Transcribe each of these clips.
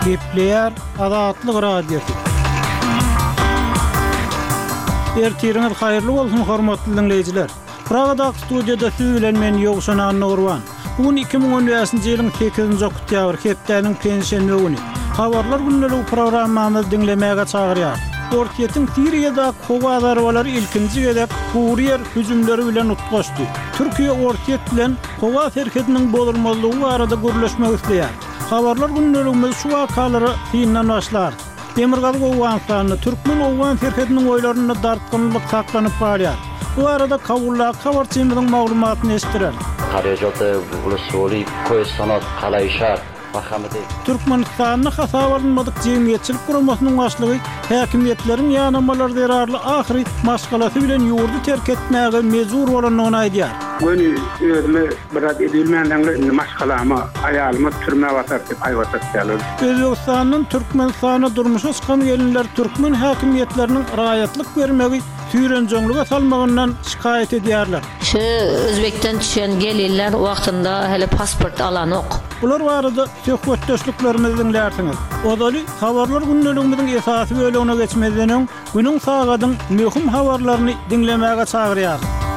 Gepleýär Azatlyk radiosu. Ertiriniz haýyrly bolsun hormatly dinleýijiler. Pragada studiýada siz bilen men Ýogşan Nurwan. Bugün 2015-nji ýylyň 8-nji oktýabr hepdeniň pensiýa güni. Habarlar günlük programmamy dinlemäge çagyrýar. Ortiýetiň Siriýada howa ilkinji gezek Guriýer hüjümleri bilen utgaşdy. Türkiýe ortiýet bilen howa herketiniň bolurmazlygy arada gürleşmek isleýär. Habarlar günlerimiz şu wakalary syndan başlar. Demirgazyk Owganstanyny türkmen Owgan herketiniň oýlaryna dartgynlyk saklanyp barýar. Bu arada kawullar habarçymyzyň maglumatyny eşitdiler. Karajatda ulusy köýs sanat galaýşar. Türkmenistanyň hasabalynmadyk jemgyýetçilik guramasynyň başlygy häkimetleriň ýanamalar derarly ahyry maşgalasy bilen ýurdu terk etmäge mejbur bolanyny aýdýar. Göni özüme biraz edilmänden maşgalama aýalymy türmäge batar diýip aýwatak. Özbekistanyň Türkmenistana durmuşa çykan gelinler türkmen häkimetleriniň raýatlyk bermegi süýrenjeňlige salmagyndan şikaýet edýärler. Şu Özbekden düşen gelinler wagtynda hele pasport alan ok. Bular barada söhbetdeşliklerimizi dinlersiňiz. Odaly habarlar günlüğümizin esasy bölügine geçmeden günüň sagadyň möhüm habarlaryny dinlemäge çagyrýar.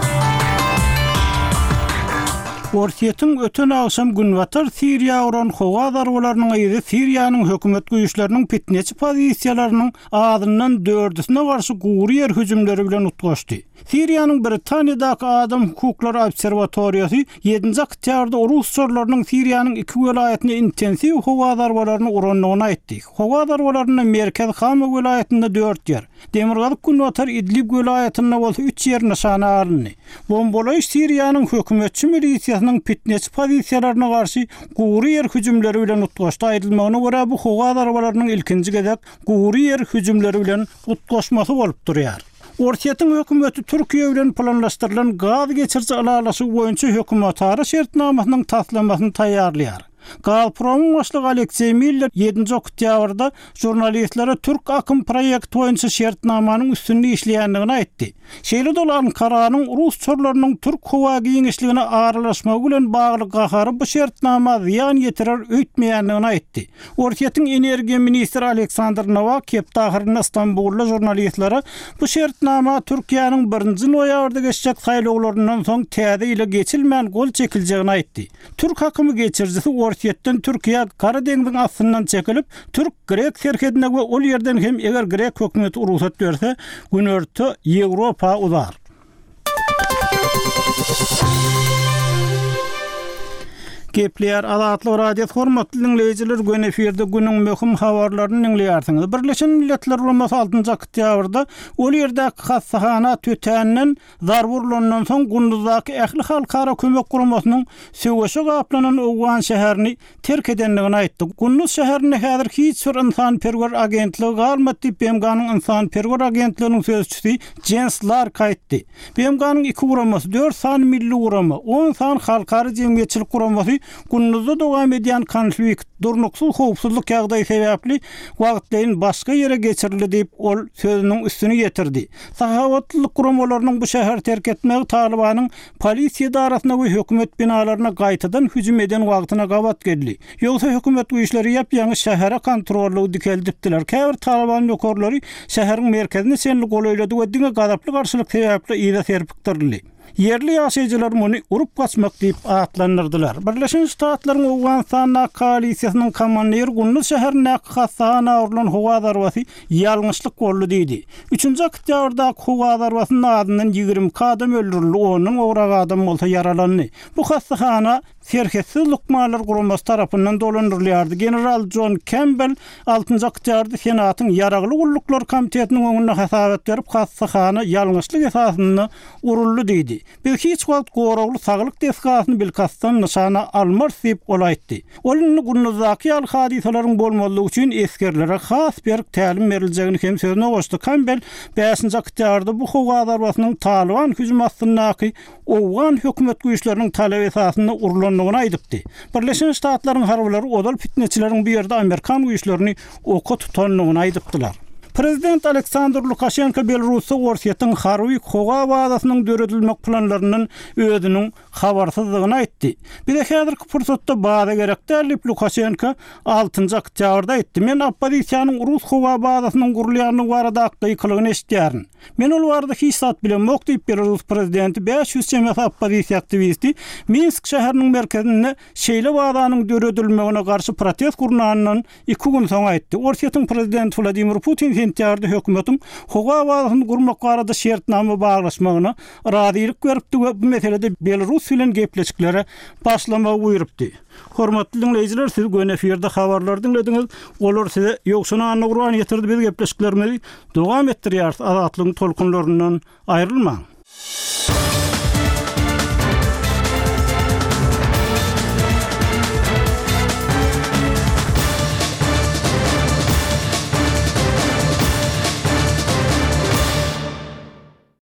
Ortiýetiň öten agşam Günwatar Siriýa uran howa darwalarynyň ýeri Siriýanyň hökümet güýçleriniň pitneçi pozisiýalarynyň adyndan 4-üsine garşy Guriýer hüjümleri bilen utgaşdy. Siriýanyň Britaniýadaky Adam Hukuklar Obserwatoriýasy 7-nji oktýabrda Rus çorlarynyň Siriýanyň 2 welaýatyna intensiw howa darwalaryny uranlygyny aýtdy. Howa darwalaryny Merkez Hama welaýatynda 4 ýer, Demirgazyk Günwatar Idlib welaýatynda bolsa 3 ýer nişana alındy. Bombalaýyş Siriýanyň hökümetçi milisiýasynyň pitneçi pozisiýalaryna garşy Guriýer hüjümleri bilen utgaşdy aýdylmagyna görä bu howa darwalarynyň ilkinji gezek Guriýer hüjümleri bilen utgaşmasy bolup durýar. Ortiýetiň hökümeti Türkiýe bilen planlaşdyrylan gaz geçirji alalasy boýunça hökümetara şertnamasynyň taslamasyny taýýarlaýar. Gazpromyň başlygy Aleksey Miller 7-nji oktýabrda jurnalistlere Türk akım proýekti boýunça şertnamanyň üstünde işleýändigini aýtdy. Şeýle dol Ankaranyň Rus çorlarynyň Türk howa giňişligine aralaşmagy bilen bagly gahary bu şertnama ziýan ýetirer öýtmeýändigini aýtdy. Ortiýetiň energiýa ministri Aleksandr Novak hepdahyryna Istanbulda jurnalistlere bu şertnama Türkiýanyň 1-nji noýabrda geçecek saýlawlaryndan soň täze ile geçilmän gol çekiljegini aýtdy. Türk hakymy geçirjisi Ortiýetden Türkiýe Kara deňziň astyndan çekilip Türk-Grek serkedine we ol ýerden hem eger Grek hökümeti ruhsat berse günörtü Ýewropa uzar. Gepleýär Azatlyk radiosu hormatly dinleýijiler, gün efirde günüň möhüm habarlaryny dinleýärsiňiz. Birleşen Milletler Guramasyny 6-njy oktýabrda ol ýerdäki hassahana tötänden zarwurlandan soň Gündüzdaky ähli halkara kömek guramasynyň söwüşe gaplanan Owgan şäherini terk edenligini aýtdy. Gündüz şäherinde häzir hiç bir insan-perwer agentligi galmady diýip BMG'nyň insan-perwer agentliginiň sözçüsi Jens Lark aýtdy. BMG'nyň 2 guramasy 4 san milli gurama, 10 san halkara jemgyýetçilik guramasy Gündüzde dowam edýän konflikt, durnuksuz howpsuzlyk ýagdaýy sebäpli wagtlaryň başga ýere geçirildi diýip ol sözüniň üstüne ýetirdi. Sahawatlyk guramalarynyň bu şäher terk etmegi Talibanyň polisiýa darasyna we hökümet binalaryna gaýtadan hüjüm eden wagtyna gabat geldi. Ýogsa hökümet güýçleri ýapýaňy şähere kontrolly dikeldipdiler. Käbir Taliban ýokarlary şäheriň merkezine senli golaýlady we diňe gadaply garşylyk sebäpli ýa-da serpikdirdi. Yerli ýaşaýjylar muny urup gaçmak diýip atlandyrdylar. Birleşen Ştatlaryň Owganstanyň koalisiýasynyň komandiri Gündüz şäherine hassahana urulan howa darwasy ýalňyşlyk boldy diýdi. 3-nji oktýabrda howa darwasynyň adyndan 20 adam öldürildi, onuň ograg adam bolsa yaralandy. Bu hassahana Serketsiz Lukmalar Guramasy tarapyndan dolandyrylýardy. General John Campbell 6-njy oktýabrda Senatyň Yaragly Gulluklar Komitetiniň öňünde hasabat berip hassahana ýalňyşlyk esasyny uruldy diýdi. Bir hiç wagt goragly saglyk deskasyny bilkasdan nişana almaz diýip olaýtdy. Onuň Gündüzdaky ýal hadisalaryň bolmalygy üçin eskerlere has bir tälim beriljegini hem sözüne goşdy. Campbell 5-nji oktýabrda bu howa darwasynyň Taliban hüjüm astynaky Owgan hökümet güýçleriniň talap esasyny urulanlygyny aýdypdy. Birleşen Ştatlaryň harwlary odal fitneçileriň bir ýerde Amerikan güýçlerini oka tutanlygyny aýdypdylar. Prezident Aleksandr Lukashenko Belarusy Orsiýetin harby howa wadasynyň döredilmek planlarynyň özüniň habarsızlygyny aýtdy. Bir de häzirki pursatda bada gerekdi diýip Lukashenko 6-njy oktýabrda aýtdy. Men oppozisiýanyň Rus howa wadasynyň gurulýanyny barada aýkylygyny eşitýärin. Men ol barada hiç zat bilenmek diýip Belarus prezidenti 500 çemet oppozisiýa aktivisti Minsk şäheriniň merkezinde şeýle wadanyň döredilmegine garşy protest gurnanynyň 2 gün soň aýtdy. Orsiýetin prezidenti Vladimir Putin sentýarda hökümetin howa wadasyny gurmak barada şertnama baglaşmagyna razylyk beripdi we bu meselede Belarus bilen gepleşiklere başlama buyurupdy. Hormatly dinleyijiler, siz göň eferde habarlar dinlediňiz. Olar size ýokşuna anagruan ýetirdi biz gepleşiklerimizi dowam etdirýär. Azatlygyň tolkunlaryndan aýrylmaň.